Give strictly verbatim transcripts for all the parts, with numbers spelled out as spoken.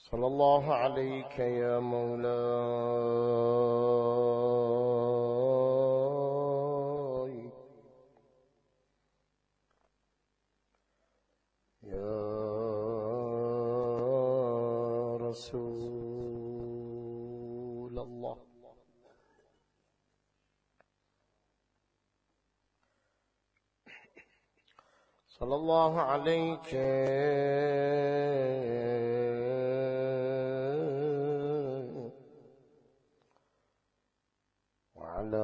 صلى الله عليك يا مولاي يا رسول الله. صلى الله عليك وعلى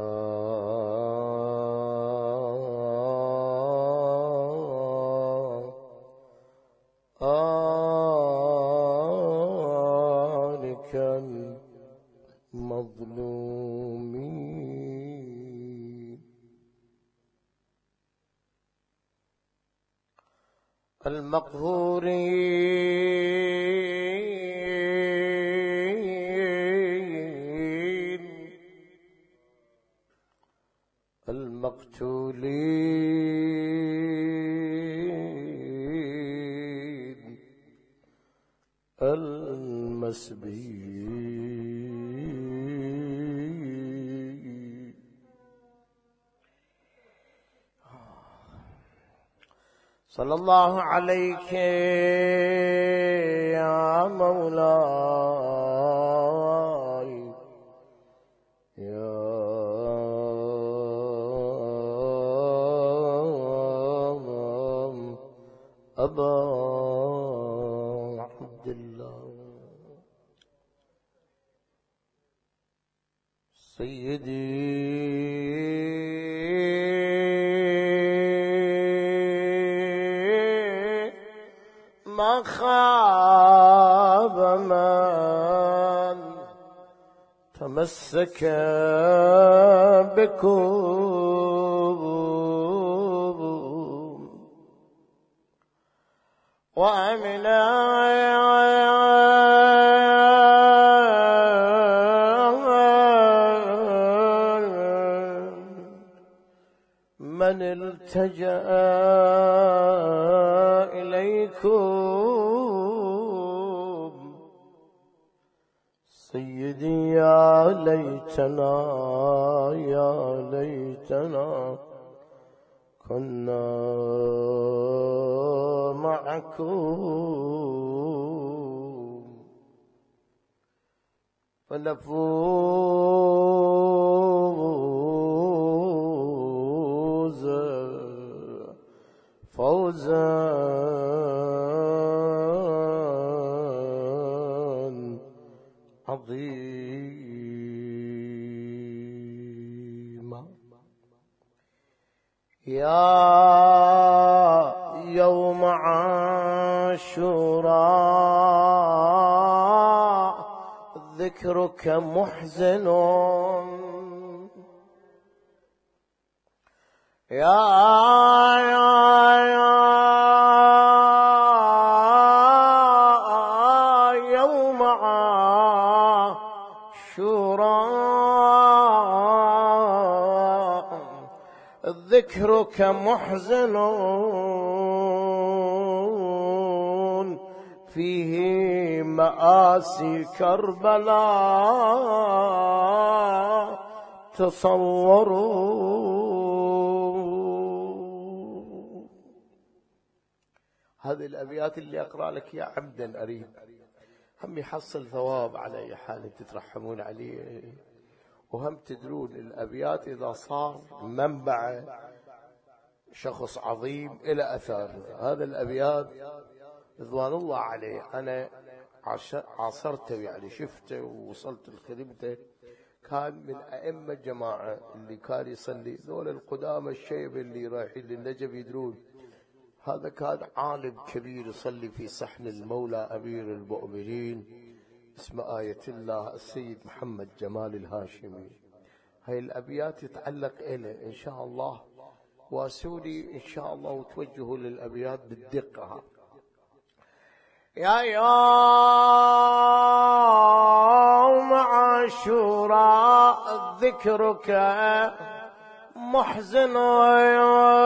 آلك المظلومين المقهورين المقتولين المسبيين. صلى الله عليك يا مولاي يا أبا عبد الله سيدي ما خاب من تمسك بكم وعمل من التجأ إليكم. سيدي يا ليتنا يا ليتنا كنا معكم فنفوز فوزا عظيما. يا يوم عاشوراء ذكرك محزن يا يا يا يوم عاشوراء ذكرك محزن فيه مآسي كربلاء تصوروا. هذه الأبيات اللي أقرأ لك يا عبدا أريد هم يحصل ثواب على أي حال تترحمون عليه، وهم تدرون الأبيات إذا صار منبع شخص عظيم إلى أثار. هذا الأبيات رضوان الله عليه أنا عاصرته يعني شفته ووصلت لخدمته، كان من أئمة جماعة اللي كان يصلي ذول القدامى الشيب اللي رايحين للنجف يدرون. هذا كان عالم كبير يصلي في صحن المولى أمير المؤمنين اسمه آية الله السيد محمد جمال الهاشمي. هاي الأبيات يتعلق إليه إن شاء الله، واسولي إن شاء الله وتوجهوا للأبيات بالدقة. يا يوم عاشوراء ذكرك محزن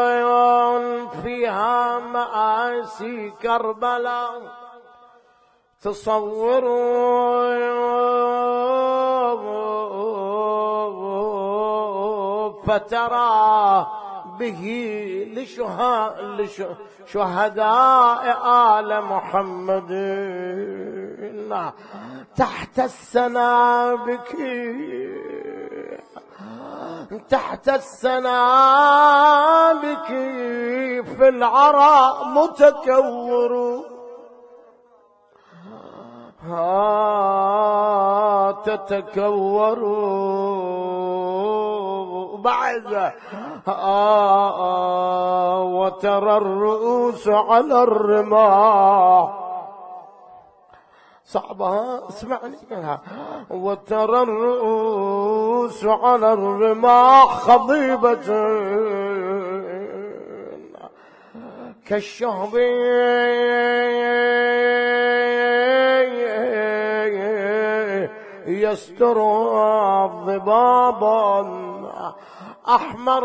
فيها مآسي كربلاء تصوروا فترى به لشهداء آل محمد تحت السنابك تحت السنابك في العراء متكور ها تتكور بعد آه وترى الرؤوس على الرماح صعبها اسمعني وترى الرؤوس على الرماح خضيبة كالشهب يستر ضبابا أحمر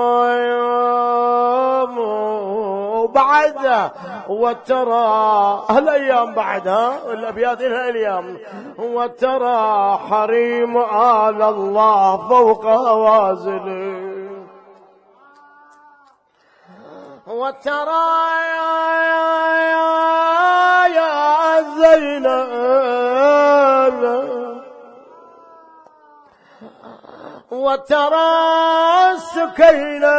وبعد وترى هالأيام بعدها الأبيات الأيام وترى حريم آل الله فوق هوازل وترى يا زينب وترى سكينة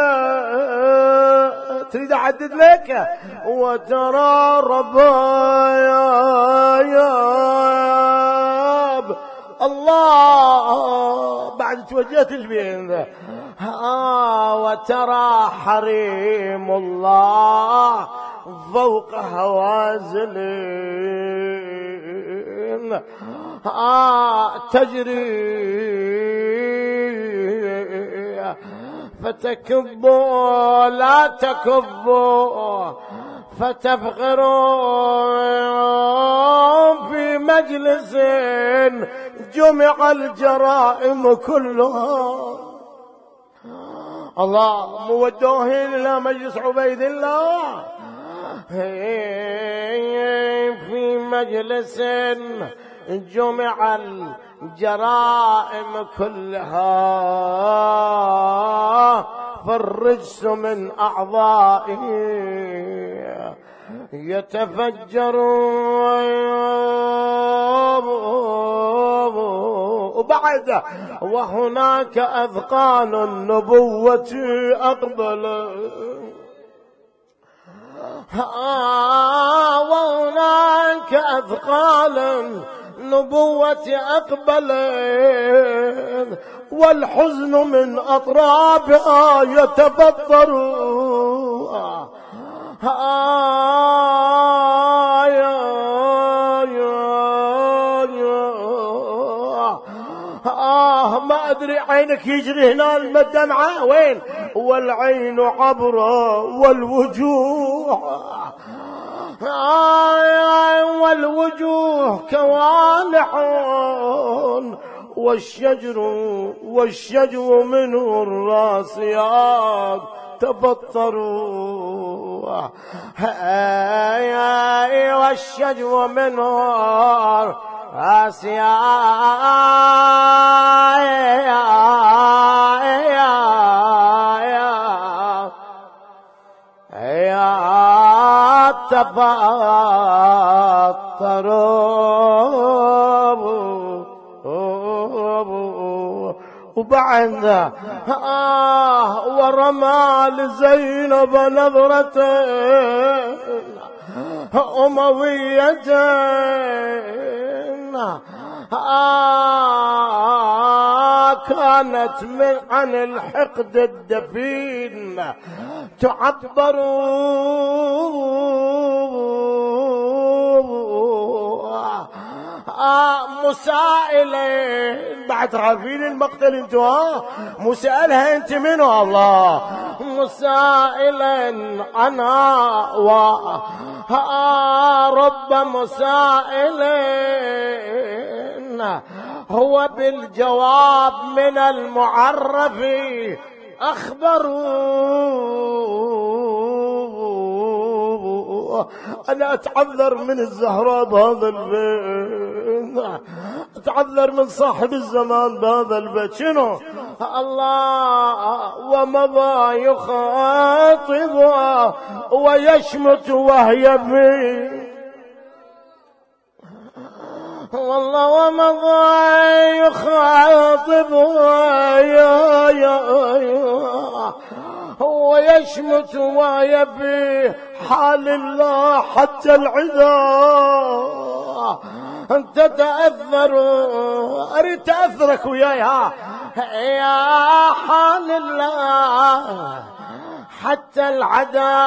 تريد أعدد لك وترى ربايب الله بعد توجهت البين ذا آه وترى حريم الله فوق هوازل آه تجري فتكبوا لا تكبوا فتفغروا في مجلس جمع الجرائم كلها الله مودوهن إلى مجلس عبيد الله في مجلس جمع الجرائم كلها فالرجس من أعضائه يتفجر وبعد وهناك أذقان النبوة أقبل آه وهناك أثقال نبوة أقبل والحزن من أطرافها يتبطر آه آه يا يا يا آه ما أدري عينك يجري هنا الدمعة وين والعين عبرة والوجوه آه والوجوه كوالح والشجر والشجو منه الراسيات تبطروا والشجو منه الراسيات تبطروا وبعد آه ورمى لزينب نظرة أموية آه كانت من عن الحقد الدفين تعبر آه مسائلة بعد عارفين المقتل انتوا ها مسائلها انت منه الله مسائلا عنها و رب مسائل هو بالجواب من المعرف أخبروا أنا أتعذر من الزهراء بهذا البيت، أتعذر من صاحب الزمان بهذا البيت. شنو الله ومضى يخاطبها ويشمت وهي فيه، والله ومضى يخاطبها يا يا يا ويشمت وهي في حال الله حتى العدا أنت تأثر. أريد تأثرك وياها يا حال الله حتى العدا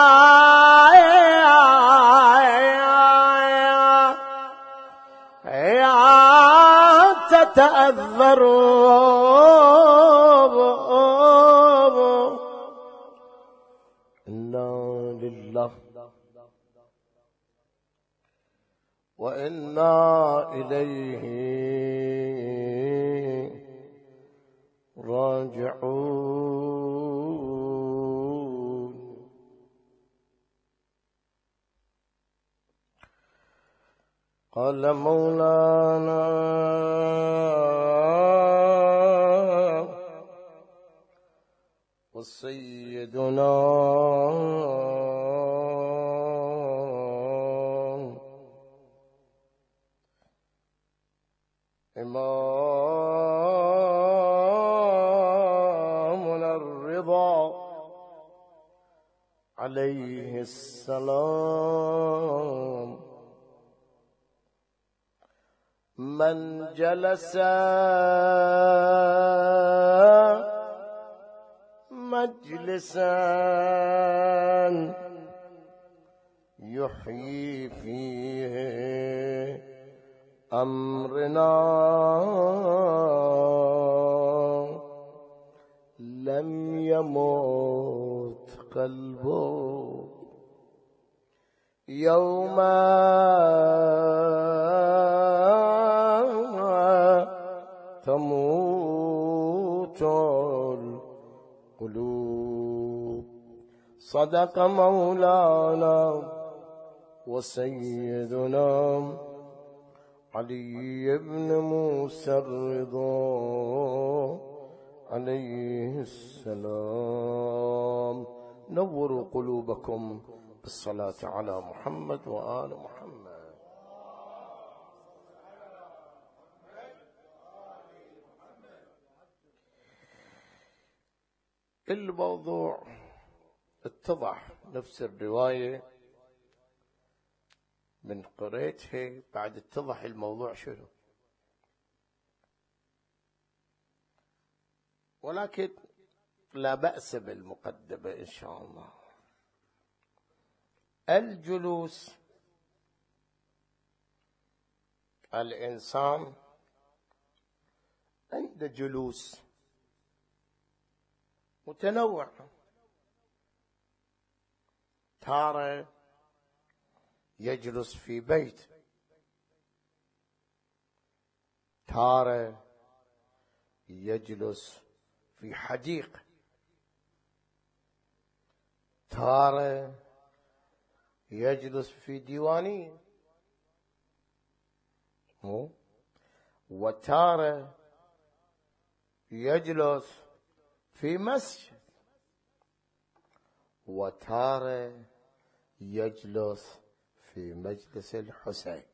يا تتأثر. إنا لله وإنا إليه راجعون. قال مولانا وسيدنا إمامنا الرضا عليه السلام من جلس مجلسا يحيي فيه أمرنا لم يموت قلبه يوم تموت القلوب. صدق مولانا وسيدنا علي بن موسى الرضا عليه السلام. نوروا قلوبكم بالصلاة على محمد وآل محمد. الموضوع اتضح، نفس الرواية من قريتها بعد اتضح الموضوع شنو، ولكن لا بأس بالمقدمة إن شاء الله. الجلوس، الإنسان عنده جلوس متنوع، تارة يجلس في بيت، تارة يجلس في حديقة، تارة يجلس في ديوانية، وتارة يجلس في مسجد، وتارة يجلس في مجلس الحسين.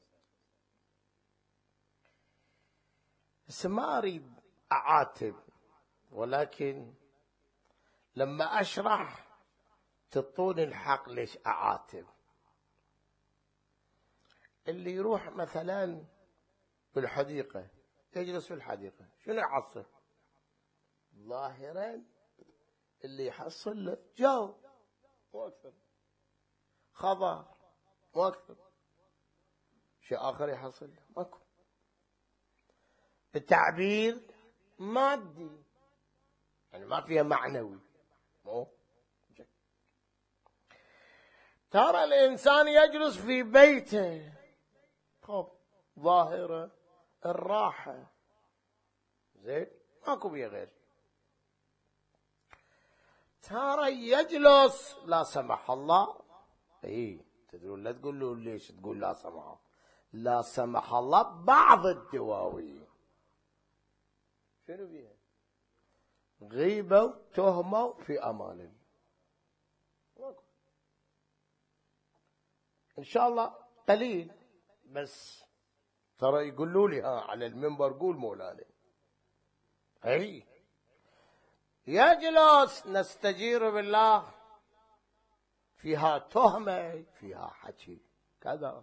بس ما أريد أعاتب، ولكن لما أشرح تطون الحق ليش أعاتب. اللي يروح مثلا بالحديقة يجلس في الحديقة، شنو يحصل؟ ظاهرا اللي يحصل له جو مو أكثر، خبر مو أكثر، شيء آخر يحصل له ماكو. التعبير مادي يعني ما فيها معنوي. مو ترى الإنسان يجلس في بيته، خب ظاهرة الراحة، زين ماكو بيه غير. ترى يجلس لا سمح الله اي تدرون لا تقول له ليش تقول لا سمح الله، لا سمح الله بعض الدواوين شنو بيها؟ غيبة وتهمة في أمان الله. إن شاء الله قليل، بس ترى يقولوا لي ها على المنبر قول مولانا، أي يجلس نستجير بالله فيها تهمة فيها حكي كذا،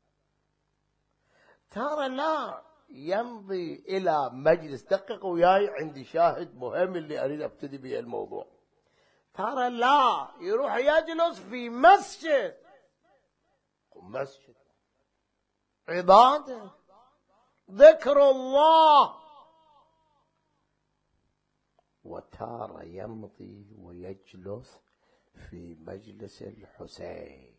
ترى لا يمضي إلى مجلس. دققوا وياي، عندي شاهد مهم اللي أريد أبتدي به الموضوع. ترى لا يروح يجلس في مسجد، مسجد عبادة ذكر الله، وتارى يمضي ويجلس في مجلس الحسين.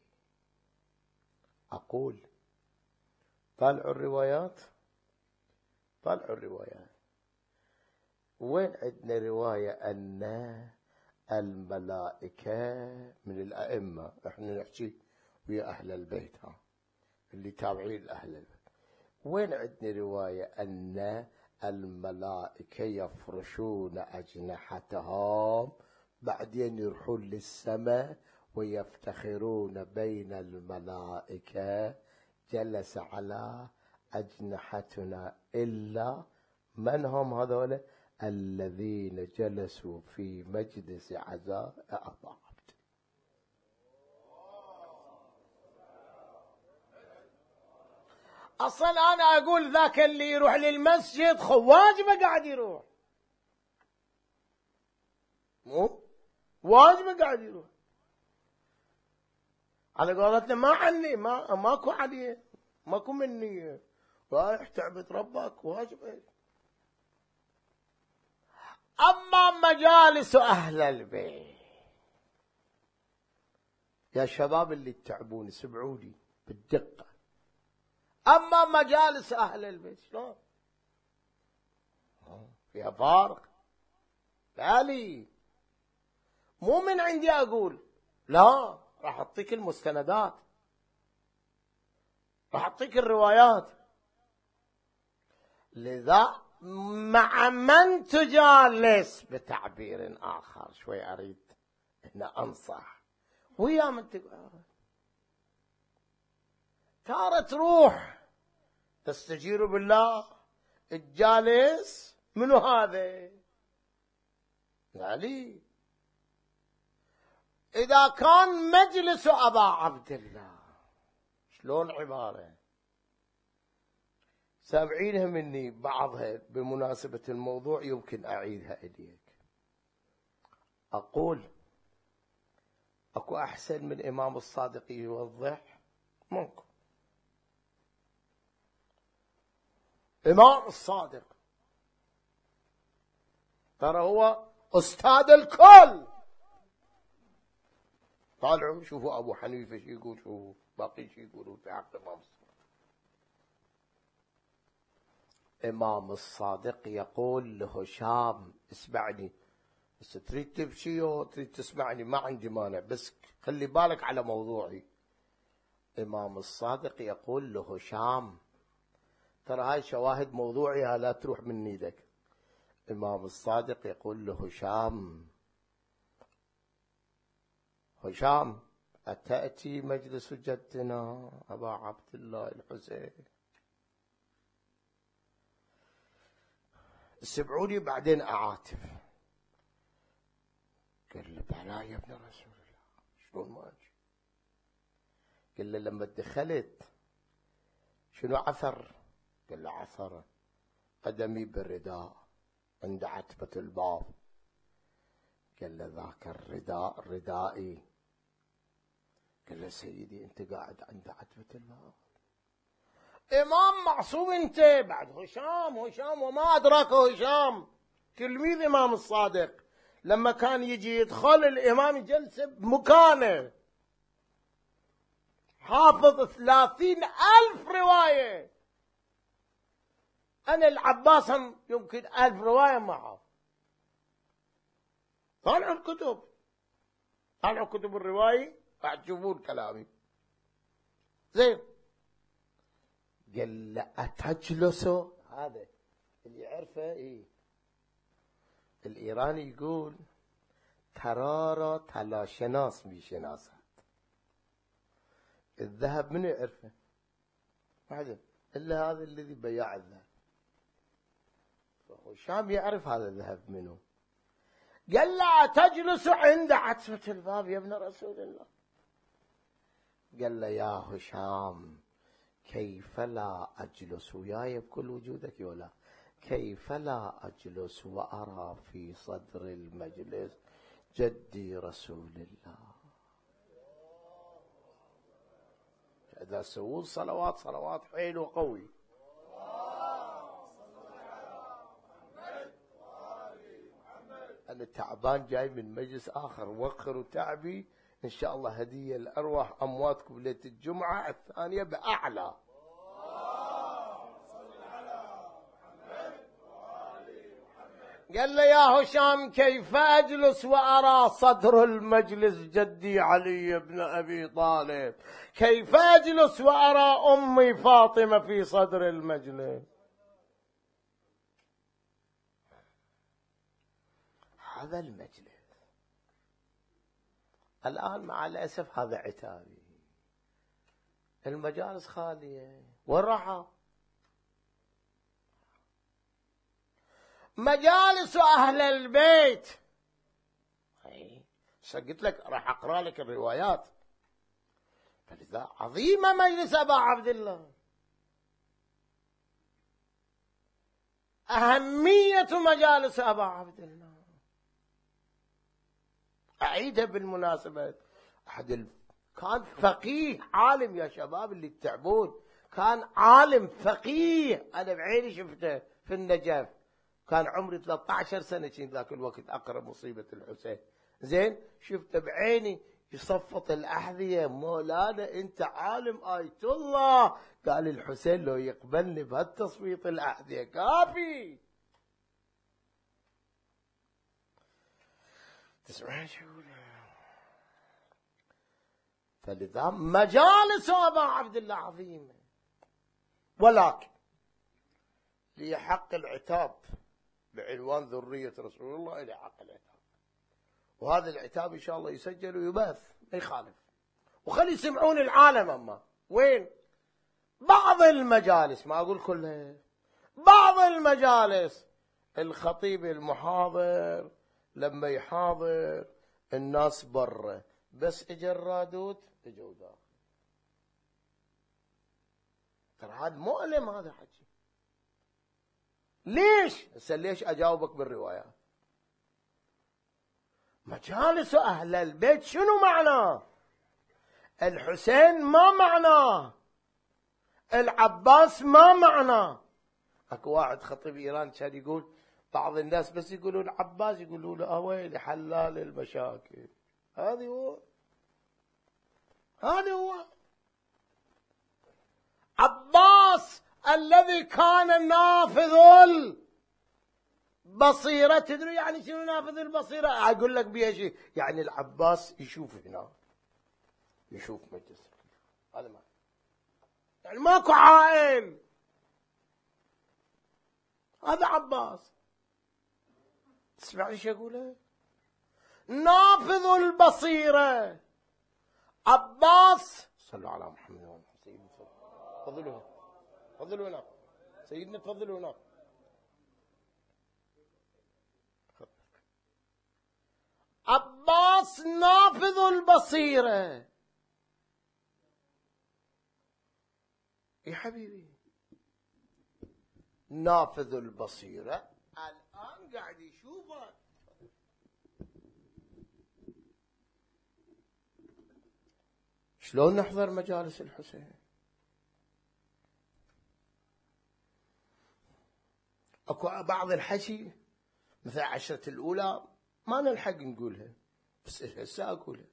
أقول طالعوا الروايات، طالعوا الروايات، وين عندنا رواية أن الملائكة من الأئمة، احنا نحكي ويا أهل البيت ها اللي تابعين أهل البيت، وين عندنا رواية أن الملائكة يفرشون أجنحتهم بعدين يروحون للسماء ويفتخرون بين الملائكة جلس على أجنحتنا إلا من هم هذول؟ الذين جلسوا في مجلس عزاء أبا عبد. أصلا أنا أقول ذاك اللي يروح للمسجد خواجبه قاعد يروح، مو واجبه قاعد يروح، على قولتنا ما عني ما ماكو عليه، ماكو مني، رايح تعبد ربك واجبه. أما مجالس أهل البيت يا شباب اللي تتعبون سمعوني بالدقة، أما مجالس أهل البيت شلون فيها فارق. بالي مو من عندي أقول، لا راح أعطيك المستندات، راح أعطيك الروايات. لذا مع من تجالس بتعبير آخر شوي أريد هنا أنصح ويا من تقول تارة تروح تستجير بالله الجالس منو هذا؟ علي. إذا كان مجلس أبا عبد الله شلون عبارة سامعينها مني بعضها بمناسبة الموضوع، يمكن أعيدها إليك. أقول أكو أحسن من إمام الصادق يوضح؟ ممكن. إمام الصادق ترى هو أستاذ الكل. طالعوا شوفوا أبو حنيفة شو يقول، شوفوا باقي شو يقولوا في حق إمام الصادق. إمام الصادق يقول لهشام اسمعني، بس تريد تبكي وتريد تسمعني ما عندي مانع، بس خلي بالك على موضوعي. إمام الصادق يقول لهشام، ترى هاي شواهد موضوعها لا تروح من ايدك. إمام الصادق يقول لهشام، هشام أتأتي مجلس جدنا أبا عبد الله الحسين؟ سمعوني بعدين أعاتب. قال له بلا يا ابن رسول الله، شلون ما أجي؟ قال له لما دخلت شنو عثر؟ قال له عثر قدمي بالرداء عند عتبة الباب. قال له ذاك الرداء ردائي. قال له سيدي انت قاعد عند عتبة الباب، إمام معصوم انت بعد هشام. هشام وما أدراك هشام تلميذ إمام الصادق، لما كان يجي يدخل الإمام يجلس بمكانه، حافظ ثلاثين ألف رواية. أنا العباس هم يمكن ألف رواية معه. طالعوا الكتب، طالعوا كتب الرواية بعد تشوفون كلامي. زين. قال له أتجلس؟ هذا اللي يعرفه إيه. الإيراني يقول ترارا تلاشناس بيشناسات. الذهب منو يعرفه؟ ما حدا إلا هذا الذي بياع الذهب. هشام يعرف هذا الذهب منه. قال له تجلس عند عتبة الباب يا ابن رسول الله؟ قال له يا هشام كيف لا أجلس وياي بكل وجودك ولا كيف لا أجلس وأرى في صدر المجلس جدي رسول الله. إذا سووا صلوات صلوات حيل وقوي. أنا تعبان جاي من مجلس آخر، وقروا تعبي إن شاء الله هدية لأرواح أمواتكم ليلة الجمعة الثانية بأعلى. قال له يا هشام كيف أجلس وأرى صدر المجلس جدي علي بن أبي طالب؟ كيف أجلس وأرى أمي فاطمة في صدر المجلس؟ هذا المجلس الآن مع الأسف هذا عتابي، المجالس خالية والراحة. مجالس أهل البيت، قلت لك راح أقرأ لك الروايات. فلذا عظيمة مجلس أبا عبد الله، أهمية مجالس أبا عبد الله. أعيدها بالمناسبة، أحد ال... كان فقيه عالم يا شباب اللي تتعبون، كان عالم فقيه، أنا بعيني شفته في النجف، كان عمري ثلاثة عشر سنة كنت ذاك الوقت أقرأ مصيبة الحسين. زين شفته بعيني يصفط الأحذية. مولانا أنت عالم آية الله. قال الحسين لو يقبلني بهالتصفيط الأحذية كافي. تسمعين شو يقول؟ فلذا مجالس أبا عبد الله عظيمة، ولكن لحق العتاب بعنوان ذرية رسول الله إلى حق العتاب، وهذا العتاب إن شاء الله يسجل ويبث ما يخالف، وخلي يسمعون العالم. أما وين بعض المجالس، ما أقول كلها، بعض المجالس الخطيب المحاضر لما يحاضر الناس برا، بس اجى الرادود اجوا داخل. ترى هذا مؤلم هذا حكي. ليش؟ هسه ليش اجاوبك بالروايات. مجالس اهل البيت شنو معناه؟ الحسين ما معناه، العباس ما معناه. اكو واحد خطيب ايران كان يقول بعض الناس بس يقولون عباس يقولوا له اويلي حلال المشاكل. هذا هو، هذا هو عباس الذي كان نافذ البصيرة. تدري يعني شنو نافذ البصيرة؟ اقول لك بيها شيء، يعني العباس يشوف هنا، يشوف مجلس، هذا ما يعني ماكو عائل. هذا عباس. تسمع ايش اقوله؟ نافذ البصيرة عباس. صلوا على محمد سيدنا. تفضلوا تفضلوا هنا سيدنا، تفضلوا هنا. عباس نافذ البصيرة. يا حبيبي نافذ البصيرة الآن قاعد يشوفه. شلون نحضر مجالس الحسين؟ اكو بعض الحكي مثل عشرة الأولى ما نلحق نقولها، بس هسه أقولها.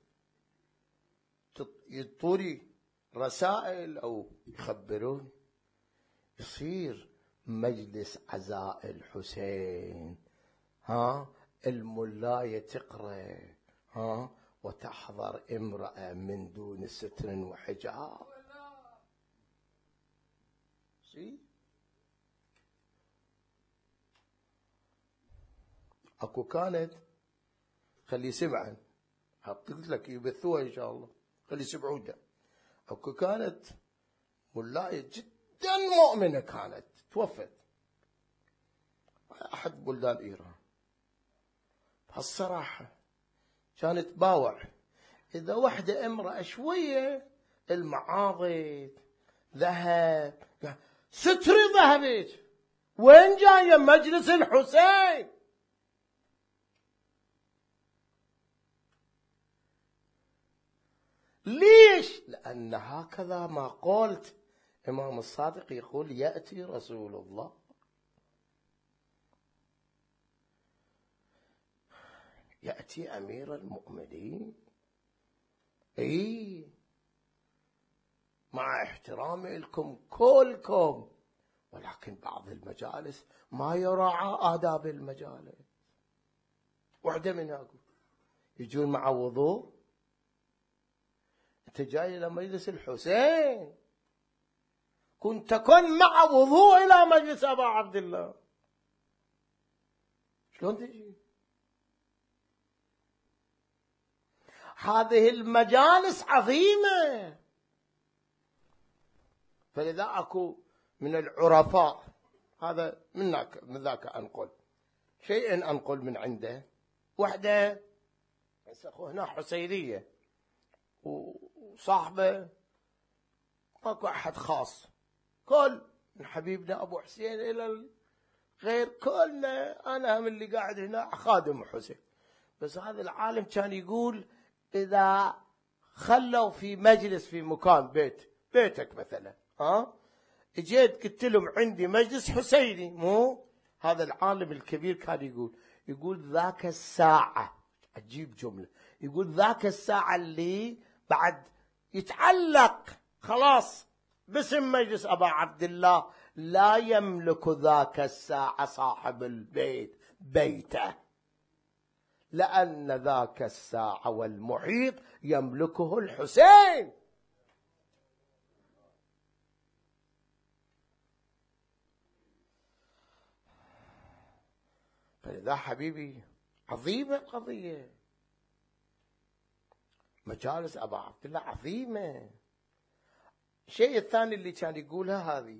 يطوري رسائل أو يخبرون يصير مجلس عزاء الحسين، ها الملاية تقرأ، ها وتحضر امرأة من دون ستر وحجاب. اكو كانت، خلي سمعا، قلت لك يبثوها ان شاء الله، خلي يسمعون ده. اكو كانت ملاية جدا مؤمنة، كانت توفت احد بلدان ايران. بهالصراحة كانت باوع، اذا وحدة امرأة شوية المعاضد ذهب، ستري ذهبت، وين جاية؟ مجلس الحسين. ليش؟ لأن هكذا ما قلت. إمام الصادق يقول يأتي رسول الله، يأتي أمير المؤمنين، إيه، مع احترامي لكم كلكم، ولكن بعض المجالس ما يراعى آداب المجالس. وحدة من هاكو يجون مع وضوء، انت جاي الى مجلس الحسين، كنت كن مع وضوء الى مجلس ابا عبد الله، شلون تجي؟ هذه المجالس عظيمة. فلذا اكو من العرفاء، هذا منك من ذاك انقل شيء، انقل من عنده. وحده هنا حسينية وصاحبه، ماكو احد خاص، كل من حبيبنا ابو حسين الى الغير كلنا، انا هم اللي قاعد هنا خادم حسين. بس هذا العالم كان يقول اذا خلوا في مجلس في مكان، بيت بيتك مثلا، ها اجيت قلت لهم عندي مجلس حسيني، مو هذا العالم الكبير كان يقول يقول ذاك الساعة، أجيب جملة، يقول ذاك الساعة اللي بعد يتعلق خلاص باسم مجلس أبا عبد الله، لا يملك ذاك الساعة صاحب البيت بيته، لأن ذاك الساعة والمحيط يملكه الحسين. فلذا حبيبي عظيمة القضية، مجالس أبا عبد الله عظيمة. الشيء الثاني اللي كان يقولها، هذه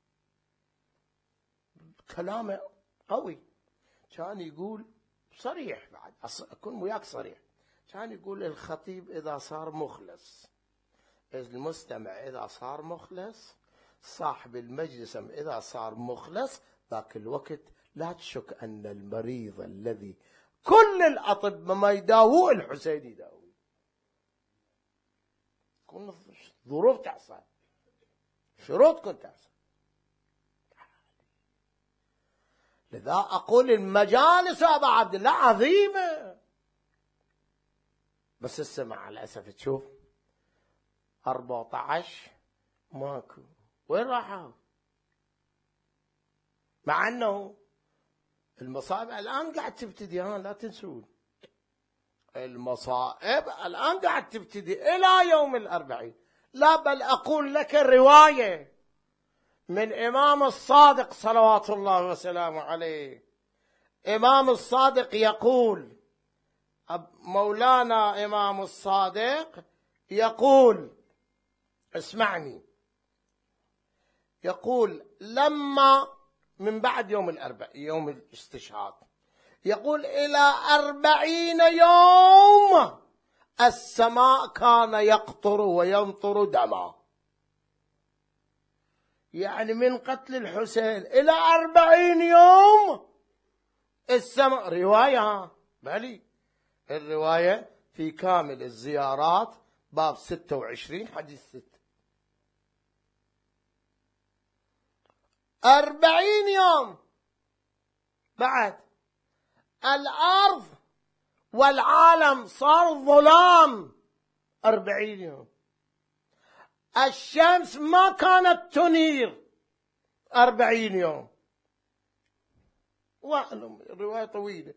كلامه قوي، كان يقول صريح، بعد أكون وياك صريح، كان يقول الخطيب إذا صار مخلص، المستمع إذا صار مخلص، صاحب المجلس إذا صار مخلص، ذاك الوقت لا تشك أن المريض الذي كل الأطباء ما يداووه الحسين يداووه. كل ظروف تحصل، شروط كنت تحصل. لذا أقول المجالس أبا عبد الله عظيمة. بس هسه مع الأسف تشوف أربعة عشر ماكو، وين راحوا؟ مع أنه المصائب الآن قاعد تبتدي، ها لا تنسون، المصائب الآن قاعد تبتدي إلى يوم الأربعين. لا بل أقول لك رواية من إمام الصادق صلوات الله وسلامه عليه. إمام الصادق يقول، مولانا إمام الصادق يقول، اسمعني، يقول لما من بعد يوم الأربعين، يوم الاستشهاد، يقول إلى أربعين يوم السماء كان يقطر وينطر دما، يعني من قتل الحسين إلى أربعين يوم السماء. رواية بلي، الرواية في كامل الزيارات باب ستة وعشرين حديث ستة، أربعين يوم بعد الأرض والعالم صار ظلام. أربعين يوم الشمس ما كانت تنير. أربعين يوم. واعلم الرواية طويلة.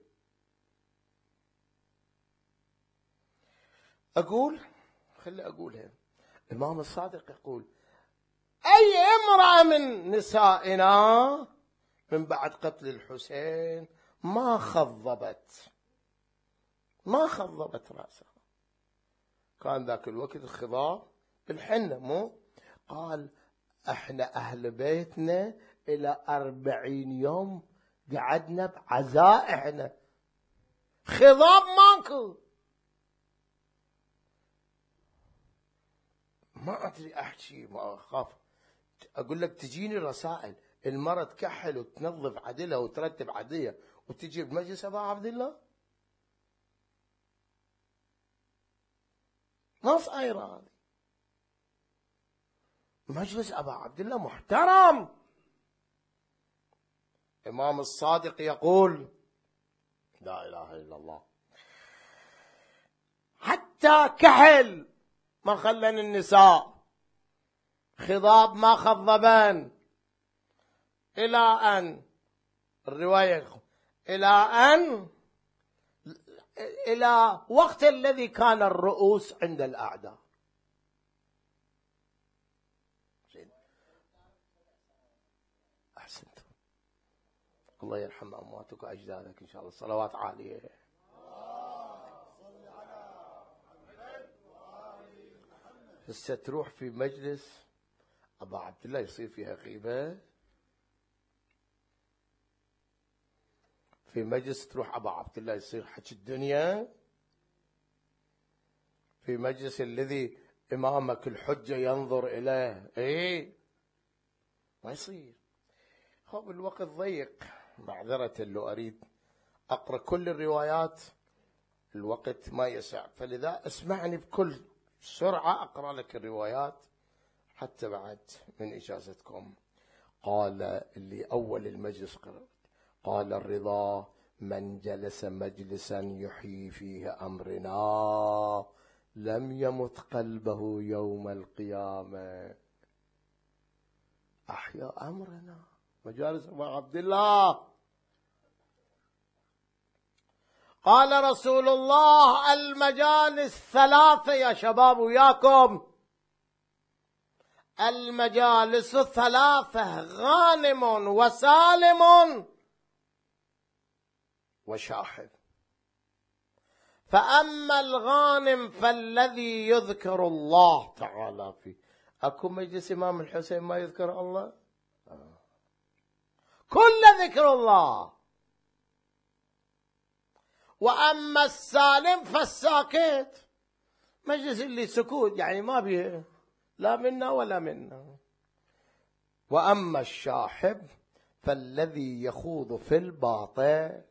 أقول خلي أقولها. الإمام الصادق يقول أي امرأة من نسائنا من بعد قتل الحسين ما خضبت ما خضبت رأسها. كان ذاك الوقت الخضاب بالحنة، مو قال احنا أهل بيتنا إلى أربعين يوم قعدنا بعزاء، احنا خضاب ماكو. ما أدري أحكي، ما أخاف أقول لك تجيني رسائل المرة تكحل وتنظف عدلها وترتب عدلها وتجي بمجلس أبا عبد الله، ما صايرة هذه. مجلس أبا عبد الله محترم. إمام الصادق يقول لا إله إلا الله، حتى كحل ما خلن النساء، خضاب ما خضبان، إلى أن الرواية إلى أن إلى وقت الذي كان الرؤوس عند الأعداء. أحسنت، الله يرحم أمواتك وأجدادك إن شاء الله، صلوات عالية. هسه تروح في مجلس أبا عبد الله يصير فيها غيبة، في مجلس تروح أبا عبد الله يصير حكي الدنيا، في مجلس الذي إمامك الحجة ينظر إليه، إيه ما يصير. خب الوقت ضيق، معذرة لو أريد أقرأ كل الروايات الوقت ما يسع، فلذا اسمعني بكل سرعة أقرأ لك الروايات حتى بعد من إجازتكم. قال اللي أول المجلس قرأ، قال الرضا من جلس مجلسا يحيي فيه أمرنا لم يمت قلبه يوم القيامة. أحيا أمرنا مجالس أبا عبد الله. قال رسول الله المجالس ثلاثة يا شباب وياكم، المجالس ثلاثة، غانم وسالم وشاحب. فأما الغانم فالذي يذكر الله تعالى فيه. أكو مجلس إمام الحسين ما يذكر الله؟ آه. كل ذكر الله. وأما السالم فالساكت، مجلس اللي سكوت يعني ما بيه لا منا ولا منا. وأما الشاحب فالذي يخوض في الباطل.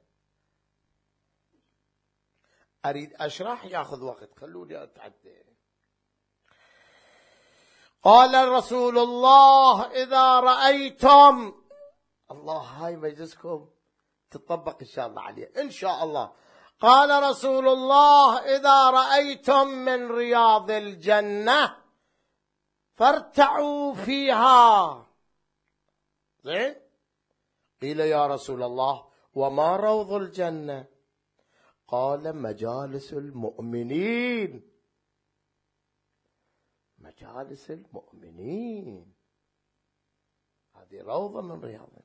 أريد أشرح يأخذ وقت، خلوني أتعدى. قال رسول الله إذا رأيتم، الله هاي مجلسكم تطبق إن شاء الله عليه إن شاء الله. قال رسول الله إذا رأيتم من رياض الجنة فارتعوا فيها. زين؟ قيل يا رسول الله وما روض الجنة؟ قال مجالس المؤمنين. مجالس المؤمنين هذه روضة من رياضنا.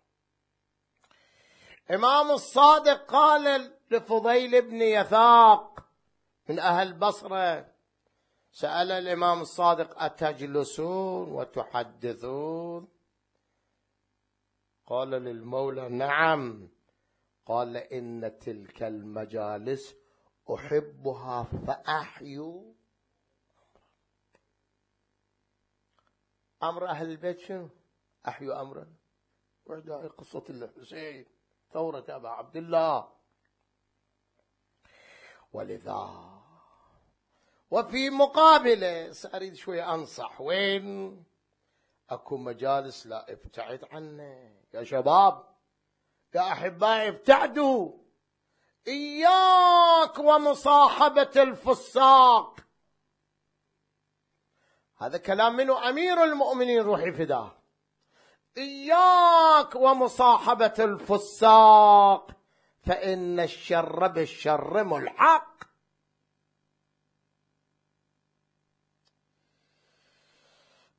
إمام الصادق قال لفضيل بن يثاق من أهل بصرة، سأل الإمام الصادق أتجلسون وتحدثون؟ قال للمولى نعم. قال إن تلك المجالس أحبها فأحيوا أمر أهل البيت. شنو أحيوا أمرا؟ وعدها قصة الحسين ثورة أبا عبد الله. ولذا وفي مقابله سأريد شوية أنصح، وين أكو مجالس لا ابتعد عنه يا شباب يا أحبائي، ابتعدوا. إياك ومصاحبة الفساق. هذا كلام منه أمير المؤمنين روحي فداه. إياك ومصاحبة الفساق فإن الشر بالشر ملحق.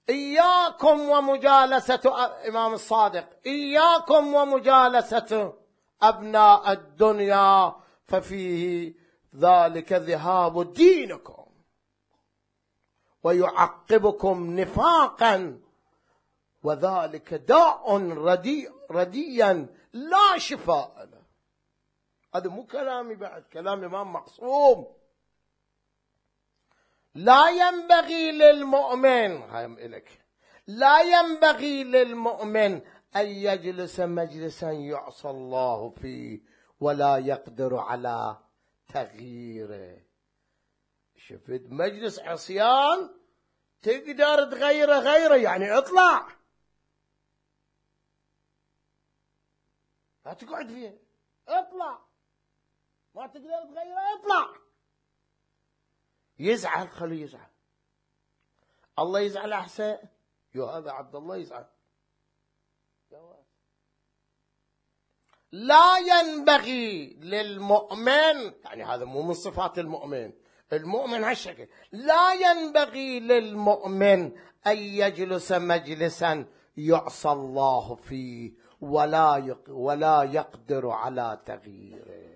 إياكم ومجالسة إمام الصادق، إياكم ومجالسة أبناء الدنيا ففيه ذلك ذهاب دينكم ويعقبكم نفاقا، وذلك داء ردي رديا لا شفاء له. هذا مو كلامي بعد، كلام إمام معصوم. لا ينبغي للمؤمن، هاي إليك، لا ينبغي للمؤمن أن يجلس مجلسا يعصى الله فيه ولا يقدر على تغييره. شفت مجلس عصيان تقدر تغيره غيره، يعني اطلع، لا تقعد فيه، اطلع، ما تقدر تغيره اطلع. يزعل خليه يزعل، الله يزعل أحسن، يو هذا عبد الله يزعل. لا ينبغي للمؤمن، يعني هذا مو من صفات المؤمن، المؤمن هالشكل، لا ينبغي للمؤمن أن يجلس مجلسا يعصى الله فيه ولا ولا يقدر على تغييره.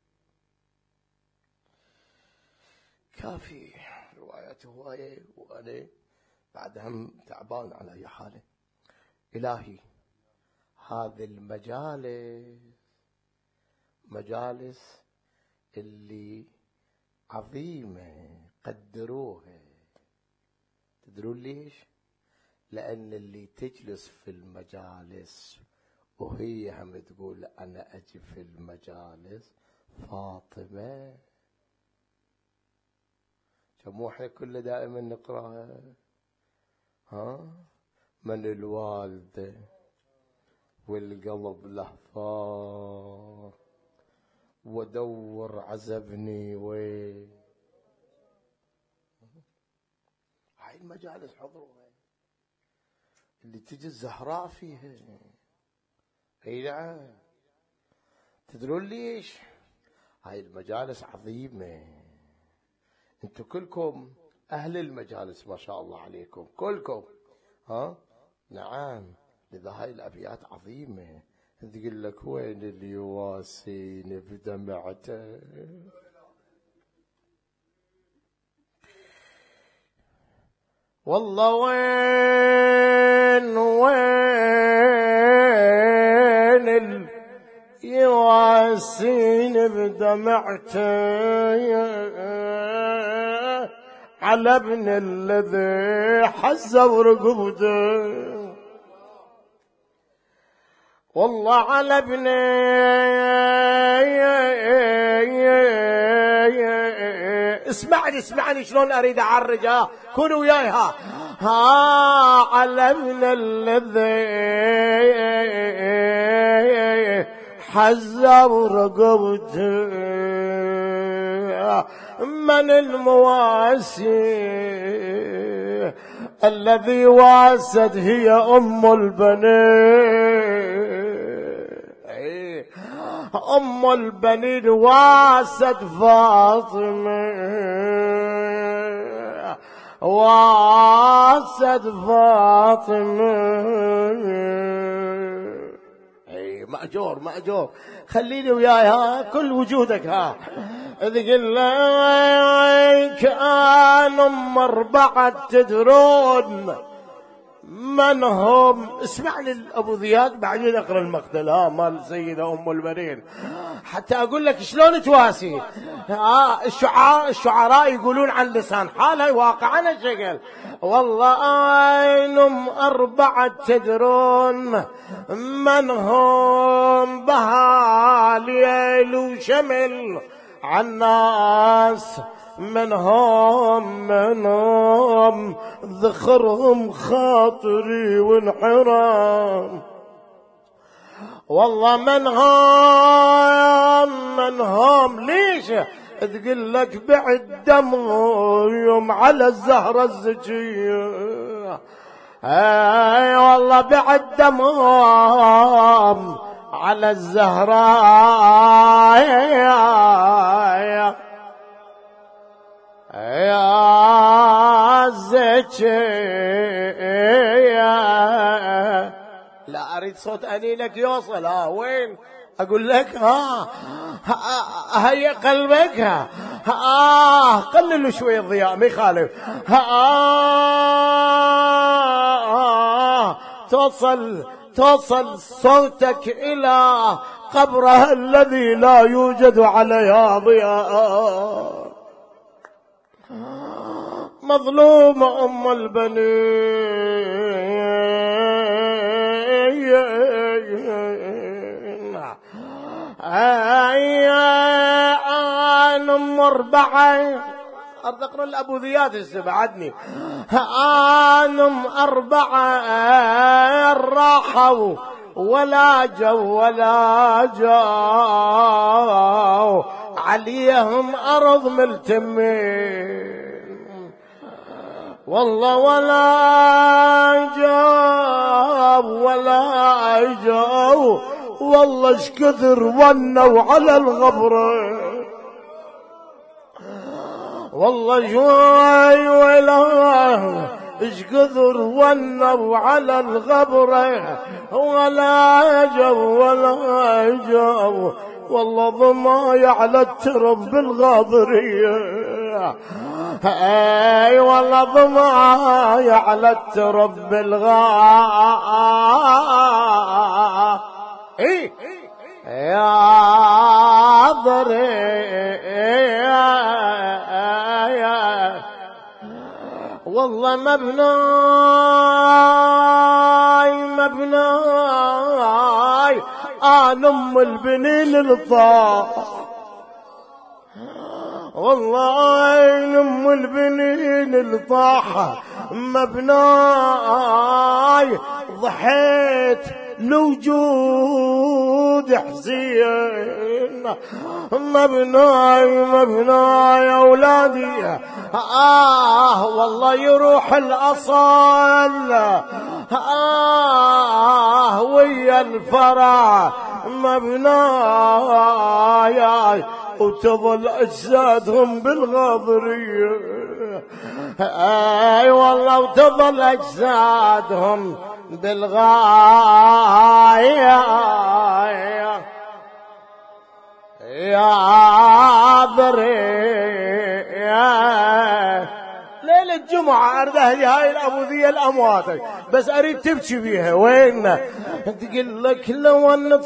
كافي روايته هواية، وأنا بعد هم تعبان على أي حال. إلهي هذه المجالس مجالس اللي عظيمة، قدروها. تدرون ليش؟ لأن اللي تجلس في المجالس وهي هم تقول أنا أجي في المجالس فاطمة. مو احنا كل دائما نقراها، ها؟ من الوالدة والقلب لهفان ودور عزبني وين. هاي المجالس حضروها اللي تجي الزهراء فيها. اي نعم. تدرون ليش؟ هاي المجالس عظيمة. انتم كلكم اهل المجالس ما شاء الله عليكم كلكم، ها؟ نعم. لذا هاي الابيات عظيمة. تقول لك وين اللي يواسيني بدمعته، والله وين وين اللي يواسيني بدمعته على ابن الذي حزوا رقبته، والله على ابن اسمعني اسمعني شلون اريد اعرجها، كونوا وياها. ها على ابن الذي حزوا رقبته من المواسي الذي واسد هي أم البنين، أم البنين واسد فاطمة، واسد فاطمة. اي مأجور مأجور، خليني وياي ها كل وجودك. ها إذ قل لك أنا أم أربعة تدرون من هم. اسمعني أبو ذياد بعدين أقرأ المقتل ها مال سيدة أم البنين حتى أقول لك شلون تواسي. ها الشعراء الشعراء يقولون عن لسان حالها واقعنا الشكل. والله أنهم أربعة تدرون من هم بهاليل وشمل عالناس منهم منهم ذخرهم خاطري وانحرام. والله منهم منهم ليش تقول لك بعد دمهم على الزهرة الزكية. اي والله بعد دمهم على الزهراء يا زكية اريد صوت انينك يوصل. ها وين اقول لك؟ ها, ها هيا قلبك. ها, ها قللوا شوي الضياء ما يخالف. ها, ها توصل توصل صوتك الى قبرها الذي لا يوجد عليها ضياء. مظلومة أم البنين أنا أم أربعة أرزقنا الأبو ذياد السبعدني. أنا أم أربعة راحوا ولا جو ولا جو عليهم أرض ملتمين والله ولا جاب ولا جو والله اش كثر ونوا على الغبرة والله جواي ولا اش كثر ونوا على الغبرة ولا جو ولا جو والله ضماي على الترب بالغاضرية. اي والله ضماي على الترب بالغاضرية اي يا ضرية والله مبناي مبناي انا ام البنين الطاح والله ام البنين الطاحة مبناي ضحيت لوجود حسين مبناي مبناي اولادي آه والله يروح الأصل آه ويا الفرع مبناي وتظل أجسادهم بالغاضرية. أي والله وتظل أجسادهم بالغاية يا ضرية. ليلة الجمعة أرد أهلي هاي الأبوذية الأمواتك بس أريد تبكي بيها. وين تقول لك لو أن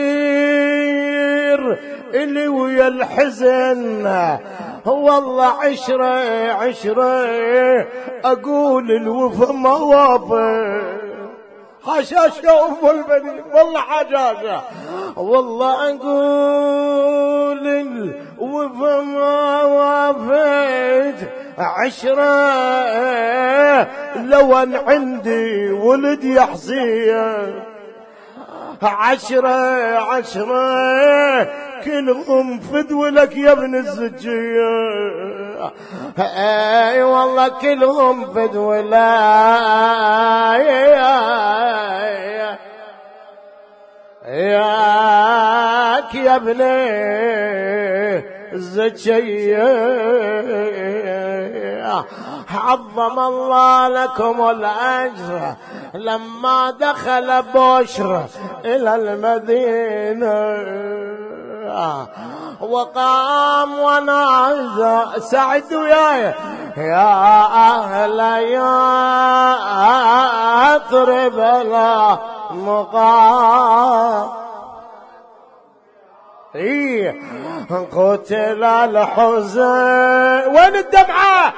تصير اللي ويا الحزن والله عشرة عشرة أقول الوفا ما وافق حشاش يا أم البنين والله حشاشة والله أقول الوفا ما وافت عشرة لو أن عندي ولد يا حسين عشرة عشرة كلهم فدوا لك يا ابن الزجية. اي والله كلهم فدوا لك ياك يا ابن الزجية. عظم الله لكم الأجر لما دخل بشر إلى المدينة وقام ونازع سعد وياي يا أهل يثرب لا مقام إيه قتل الحزن. وين الدمعة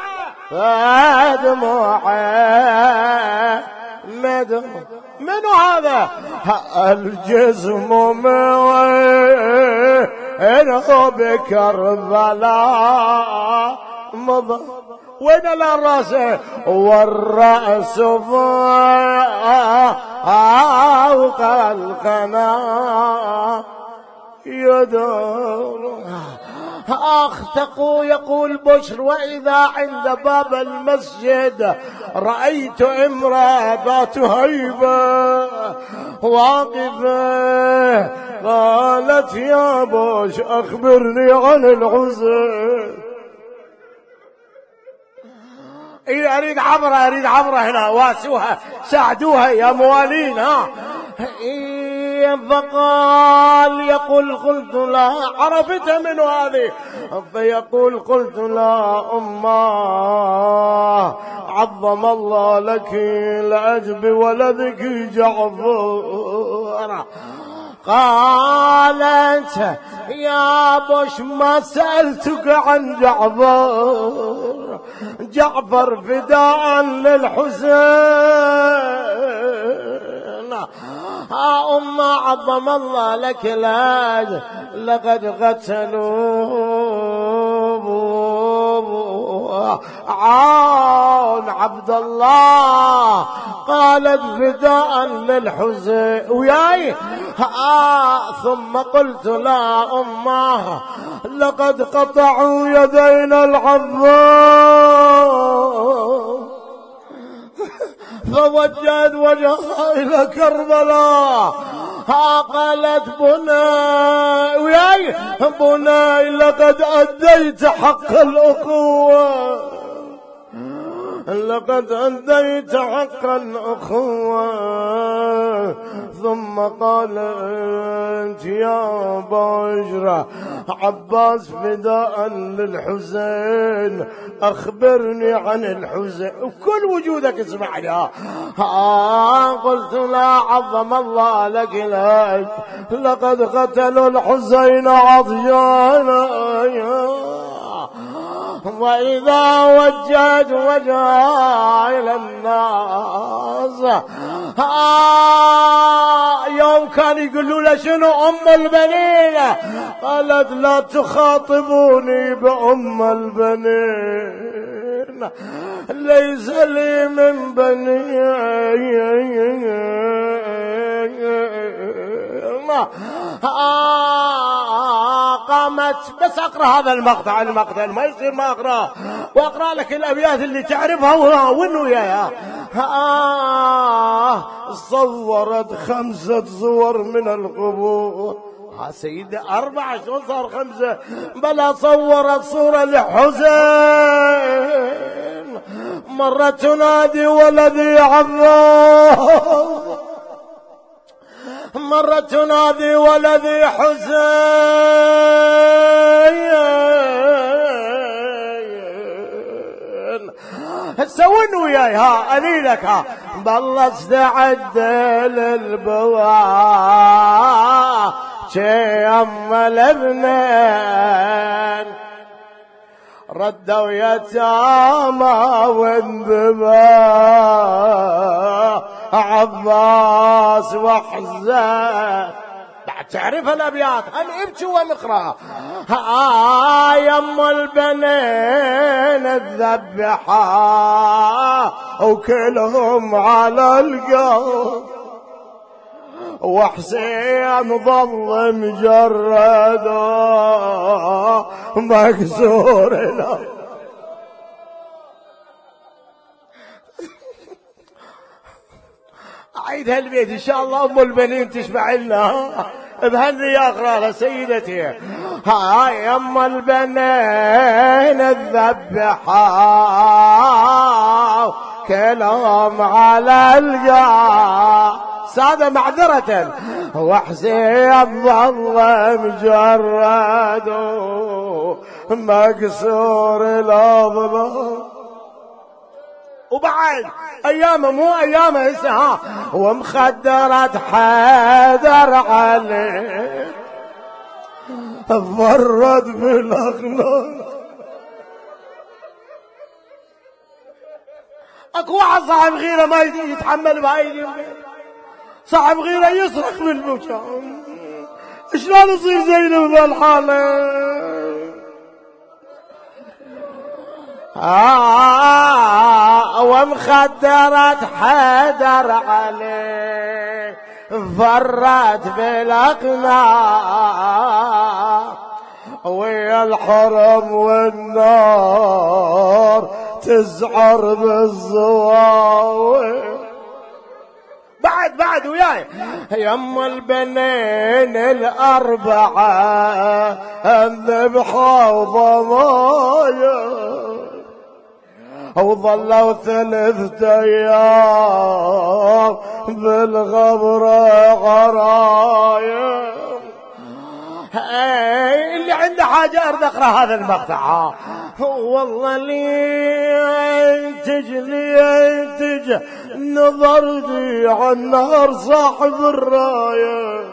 دموعه مدو منو هذا الجسم موينه بكربلاء مضى. وين الراس والرأس فوق القناة يدور. آخ تقو يقول بشر وإذا عند باب المسجد رأيت امرأة ذات هيبة واقفة قالت يا بوش أخبرني عن الحزن. إيه أريد عبرة أريد عبرة هنا واسوها ساعدوها يا موالين. ها فقال يقول قلت لا، عرفت من هذه، فيقول قلت لا أمه عظم الله لك لأجب ولدك جعفر. قالت يا بوش ما سألتك عن جعفر، جعفر فداء للحسين. ها أم عظم الله لك لاج لقد قتلوا عون عبد الله. قالت فداء للحسين وياي. آه ثم قلت لا أمه لقد قطعوا يدينا العظام. فوجهت وجهها إلى كربلاء. ها قالت بناي وياي بناي لقد أديت حق الأخوة، لقد أديت حق الأخوة. ثم قالت يا بشرى عباس فداء للحسين، أخبرني عن الحسين وكل وجودك اسمع لها. قلت لا عظم الله لك لك لقد قتلوا الحسين عطيانا. وإذا وجهت وجهها إلى الناس. آه يوم كان يقولوا له شنو أم البنين، قالت لا تخاطبوني بأم البنين، ليس لي من بني. آه قامت بس أقرأ هذا المقطع، المقطع ما يصير ما أقرأ، وأقرأ لك الأبيات اللي تعرفها وإنه ياها. آه صورت خمسة صور من القبور. ها سيدي أربعة شو صار خمسة؟ بلا صورت صورة لحسين، مرة تنادي ولدي عظام، مرة تنادي ولدي حسين. سوين وياي ها أليلك ها بالله استعد للبواء شي أم الابنين، ردوا يتامى وانذبا عباس وحزان. بعد تعرف الابيات هم ابكي ونقرا. ها يم البنين الذبحا وكلهم على القلب، وحسين ظل مجرد مكسور له. عيد هالبيت ان شاء الله ام البنين تشبع لنا بهني اقرا لها سيدتي. ها يم البنين الذبحا كلهم على القاع سادة معذرة، وحسين ظل مجرد مكسور الأظلام. وبعد أيامه مو أيامه هسه ومخدرت حيدر عليه فرد بالأخلاق. اكو واحد صاحب غيره ما يتحمل بهاي اليوم، صاحب غيره يصرخ بالبكاء. شلون يصير زينب بهالحاله؟ آه ومخدرت حيدر عليه فرت بالاقناع، ويا الحرم والنار تزعر بالزواوي. بعد بعد وياي يم البنين الأربعة الذبحة وضمايا، وظلوا ثلاثة أيام بالغبر غرايم. اللي عنده حاجة أرد أقرأ هذا المقطع. والله لي تجلي تج نظرتي على النهر صاحب الراية.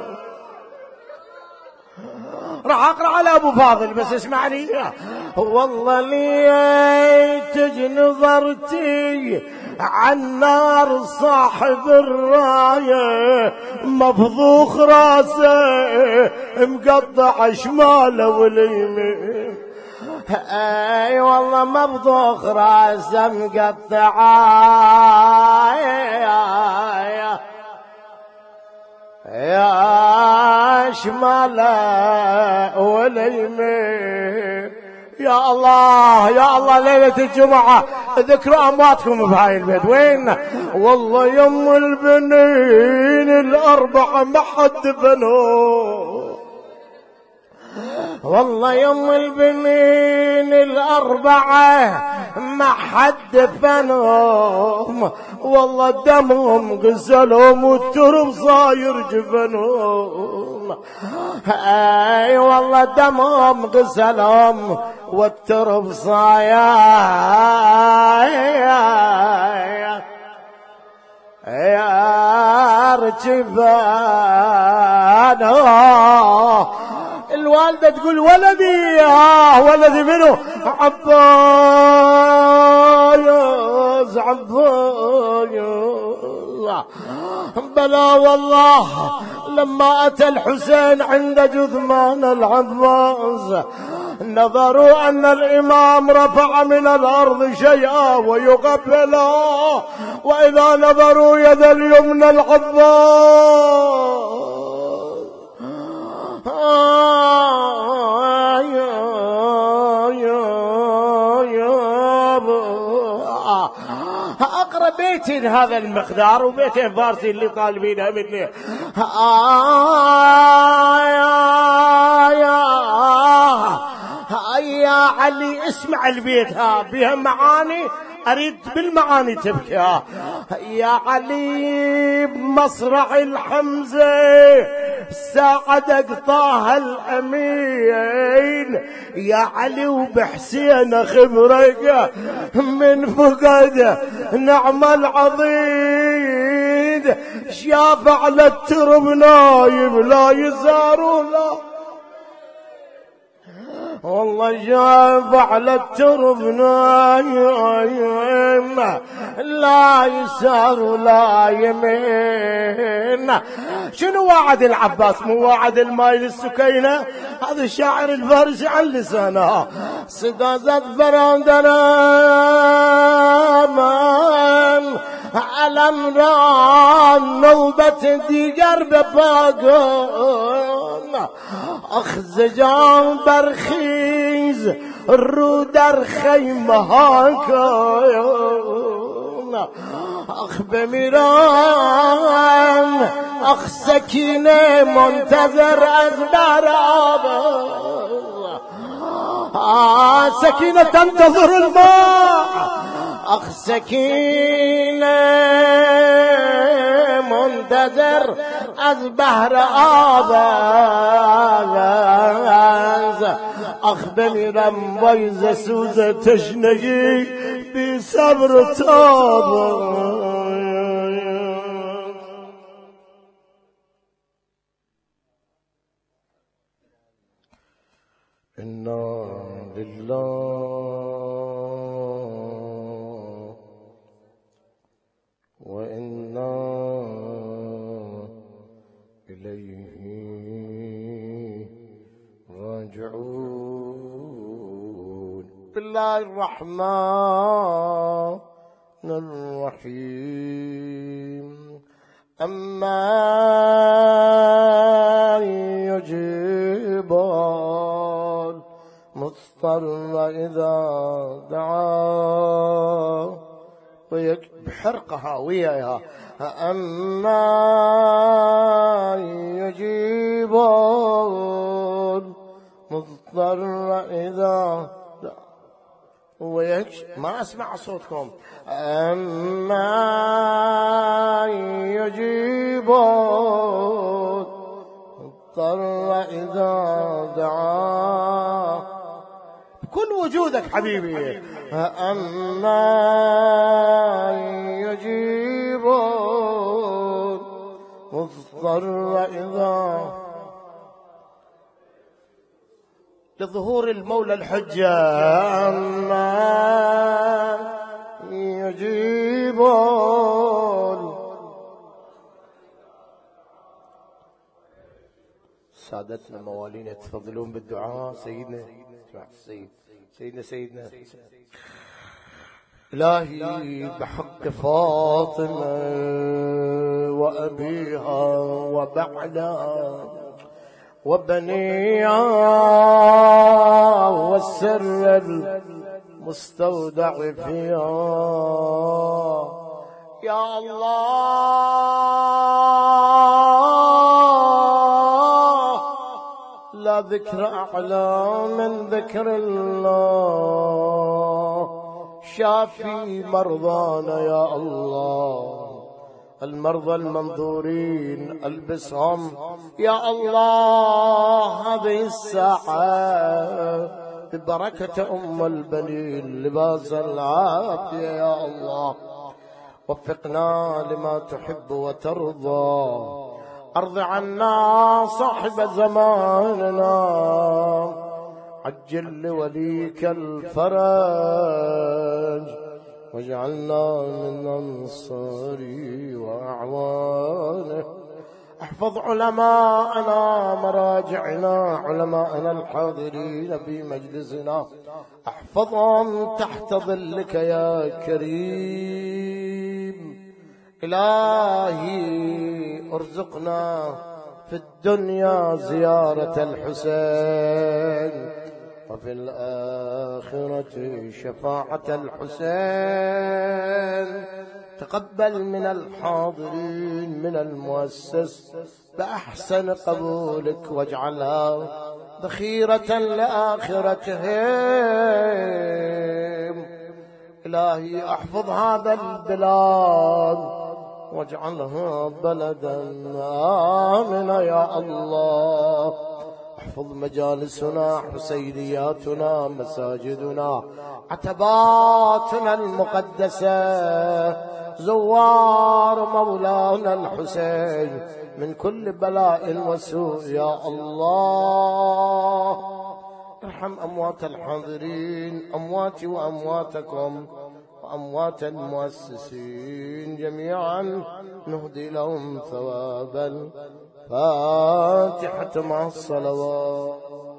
راح أقرأ على أبو فاضل بس اسمعني. والله لي تج نظرتي عالنار صاحب الراية مفضوخ راسه مقطع شماله واليمين. اي والله مفضوخ راسه مقطع يا, يا شماله واليمين. يا الله يا الله ليلة الجمعة ذكروا أمواتكم بهاي البيت وين؟ والله يم البنين الأربعة ما حد بنوه. والله يم البنين الأربعة ما حد فنهم. والله دمهم غسلهم والترب صاير جفنهم. اي والله دمهم غسلهم والترب صاير يا رجفان. الوالدة تقول ولدي آه ولدي منه عبايز عبايز. بلا والله لما أتى الحسين عند جثمان العباس نظروا أن الإمام رفع من الأرض شيئا ويقبله، وإذا نظروا يد اليمنى العباس أقرأ بيتين هذا المقدار وبيتين فارسي اللي طالبينها مني. آه يا يا يا علي اسمع البيت ها بها معاني أريد بالمعاني تبكي. يا علي بمصرع الحمزة ساعدك طه الأمين. يا علي وبحسين خبرك من فقد نعم العضيد. شاف على الترب نايم لا يزار لا والله شاف على الترب نايم لا يسار ولا يمين. شنو واعد العباس مو واعد الماي للسكينة؟ هذا الشاعر الفارسي عن لسانه. صدازت فرندنا من على امران نوبة ديجر بباقون. اخزجان برخيز الرودر خيمة هاكون. اخ بميران اخ سكينة منتظر ازبار آبا. آه سكينة تنتظر الماء. اخ سكينة منتظر از بحر آباز. اخ بمیرم ویز سوز تشنگی بی صبر تاب. انا لله وإنا إليه راجعون. بسم الله الرحمن الرحيم. أما يجيب المضطر إذا دعاه بحرقة هاوية. أما يجيب المضطر إذا ويكش ما أسمع صوتكم. أما يجيب اضطر إذا دعاه بكل وجودك حبيبي. أما يجيب اضطر إذا لظهور المولى الحجة. أما يجيب سادتنا موالين يتفضلون بالدعاء. سيدنا السيد سيدنا سيدنا إلهي بحق فاطمة وأبيها وبعلها وبنيها والسر المستودع فيها يا الله لا ذكر أعلى من ذكر الله. شافي مرضانا يا الله، المرضى المنظورين البسهم يا الله هذه الساعة ببركة أم البنين لباس العافية يا الله. وفقنا لما تحب وترضى. أرض عنا صاحب زماننا، عجل لوليك الفرج، واجعلنا من أنصاره وأعوانه. احفظ علماءنا مراجعنا، علماءنا الحاضرين في مجلسنا، احفظهم تحت ظلك يا كريم. إلهي ارزقنا في الدنيا زيارة الحسين، وفي الآخرة شفاعة الحسين. تقبل من الحاضرين من المؤسس بأحسن قبولك، واجعلها ذخيرة لآخرتهم. إلهي احفظ هذا البلاد واجعلها بلدا آمنا يا الله. احفظ مجالسنا، حسينياتنا، مساجدنا، عتباتنا المقدسة، زوار مولانا الحسين من كل بلاء وسوء يا الله. ارحم أموات الحاضرين، أمواتي وأمواتكم وأموات المؤسسين جميعا، نهدي لهم ثواب الفاتحة مع الصلوات.